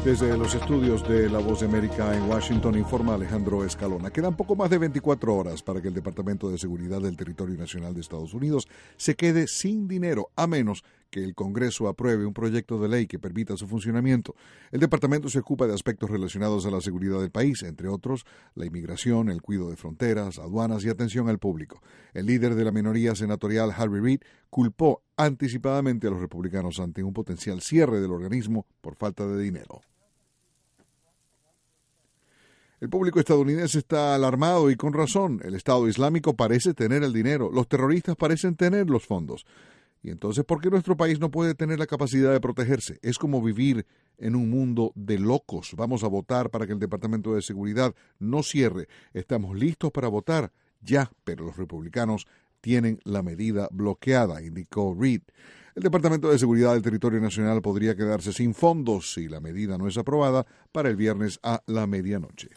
Desde los estudios de La Voz de América en Washington, informa Alejandro Escalona. Quedan poco más de 24 horas para que el Departamento de Seguridad del Territorio Nacional de Estados Unidos se quede sin dinero, a menos que el Congreso apruebe un proyecto de ley que permita su funcionamiento. El departamento se ocupa de aspectos relacionados a la seguridad del país, entre otros, la inmigración, el cuidado de fronteras, aduanas y atención al público. El líder de la minoría senatorial, Harry Reid, culpó anticipadamente a los republicanos ante un potencial cierre del organismo por falta de dinero. El público estadounidense está alarmado y con razón. El Estado Islámico parece tener el dinero, los terroristas parecen tener los fondos. Y entonces, ¿por qué nuestro país no puede tener la capacidad de protegerse? Es como vivir en un mundo de locos. Vamos a votar para que el Departamento de Seguridad no cierre. Estamos listos para votar ya, pero los republicanos tienen la medida bloqueada, indicó Reid. El Departamento de Seguridad del Territorio Nacional podría quedarse sin fondos si la medida no es aprobada para el viernes a la medianoche.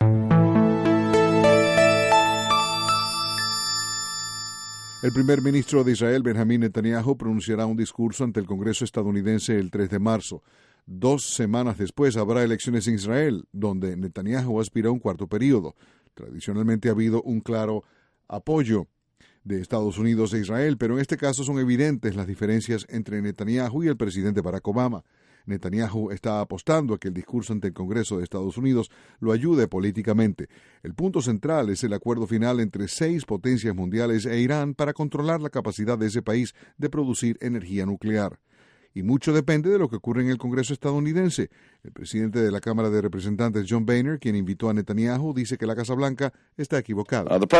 El primer ministro de Israel, Benjamín Netanyahu, pronunciará un discurso ante el Congreso estadounidense el 3 de marzo. 2 semanas después habrá elecciones en Israel, donde Netanyahu aspira a un cuarto período. Tradicionalmente ha habido un claro apoyo de Estados Unidos e Israel, pero en este caso son evidentes las diferencias entre Netanyahu y el presidente Barack Obama. Netanyahu está apostando a que el discurso ante el Congreso de Estados Unidos lo ayude políticamente. El punto central es el acuerdo final entre 6 potencias mundiales e Irán para controlar la capacidad de ese país de producir energía nuclear. Y mucho depende de lo que ocurre en el Congreso estadounidense. El presidente de la Cámara de Representantes, John Boehner, quien invitó a Netanyahu, dice que la Casa Blanca está equivocada. El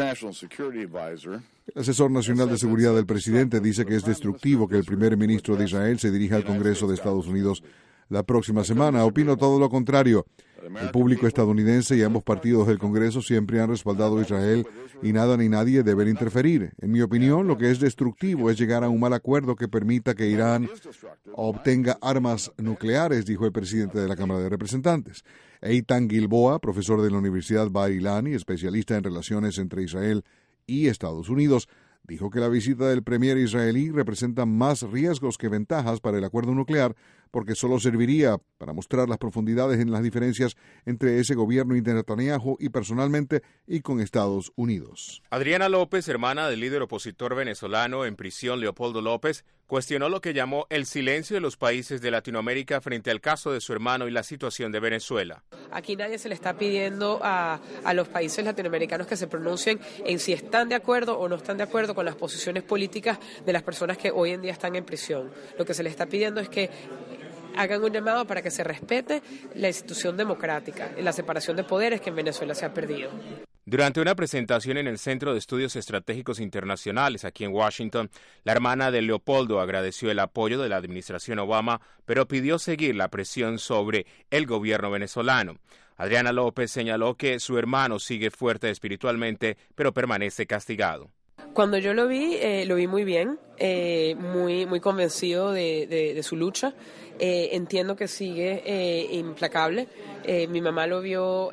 asesor nacional de seguridad del presidente dice que es destructivo que el primer ministro de Israel se dirija al Congreso de Estados Unidos la próxima semana. Opino todo lo contrario. El público estadounidense y ambos partidos del Congreso siempre han respaldado a Israel y nada ni nadie deben interferir. En mi opinión, lo que es destructivo es llegar a un mal acuerdo que permita que Irán obtenga armas nucleares, dijo el presidente de la Cámara de Representantes. Eitan Gilboa, profesor de la Universidad Bar-Ilan y especialista en relaciones entre Israel y Estados Unidos, dijo que la visita del premier israelí representa más riesgos que ventajas para el acuerdo nuclear, porque solo serviría para mostrar las profundidades en las diferencias entre ese gobierno y Netanyahu y personalmente y con Estados Unidos. Adriana López, hermana del líder opositor venezolano en prisión Leopoldo López, cuestionó lo que llamó el silencio de los países de Latinoamérica frente al caso de su hermano y la situación de Venezuela. Aquí nadie se le está pidiendo a los países latinoamericanos que se pronuncien en si están de acuerdo o no están de acuerdo con las posiciones políticas de las personas que hoy en día están en prisión. Lo que se le está pidiendo es que hagan un llamado para que se respete la institución democrática y la separación de poderes que en Venezuela se ha perdido. Durante una presentación en el Centro de Estudios Estratégicos Internacionales aquí en Washington, la hermana de Leopoldo agradeció el apoyo de la administración Obama, pero pidió seguir la presión sobre el gobierno venezolano. Adriana López señaló que su hermano sigue fuerte espiritualmente, pero permanece castigado. Cuando yo lo vi muy bien, muy convencido de su lucha. Entiendo que sigue implacable. Mi mamá lo vio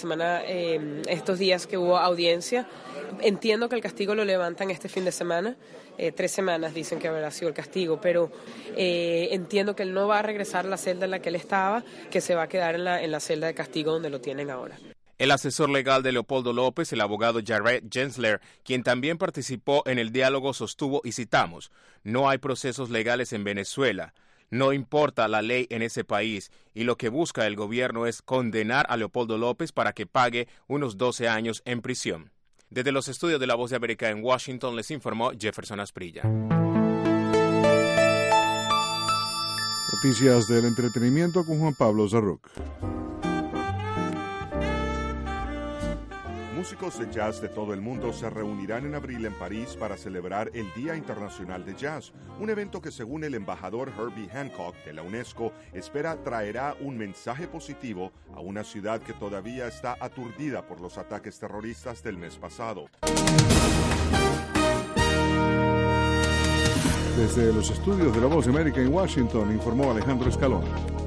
estos días que hubo audiencia. Entiendo que el castigo lo levantan este fin de semana. 3 semanas dicen que habrá sido el castigo, pero entiendo que él no va a regresar a la celda en la que él estaba, que se va a quedar en la celda de castigo donde lo tienen ahora. El asesor legal de Leopoldo López, el abogado Jared Gensler, quien también participó en el diálogo, sostuvo, y citamos, «No hay procesos legales en Venezuela. No importa la ley en ese país y lo que busca el gobierno es condenar a Leopoldo López para que pague unos 12 años en prisión». Desde los estudios de La Voz de América en Washington les informó Jefferson Asprilla. Noticias del entretenimiento con Juan Pablo Zarruc. Músicos de jazz de todo el mundo se reunirán en abril en París para celebrar el Día Internacional de Jazz, un evento que según el embajador Herbie Hancock de la UNESCO espera traerá un mensaje positivo a una ciudad que todavía está aturdida por los ataques terroristas del mes pasado. Desde los estudios de La Voz de América en Washington, informó Alejandro Escalona.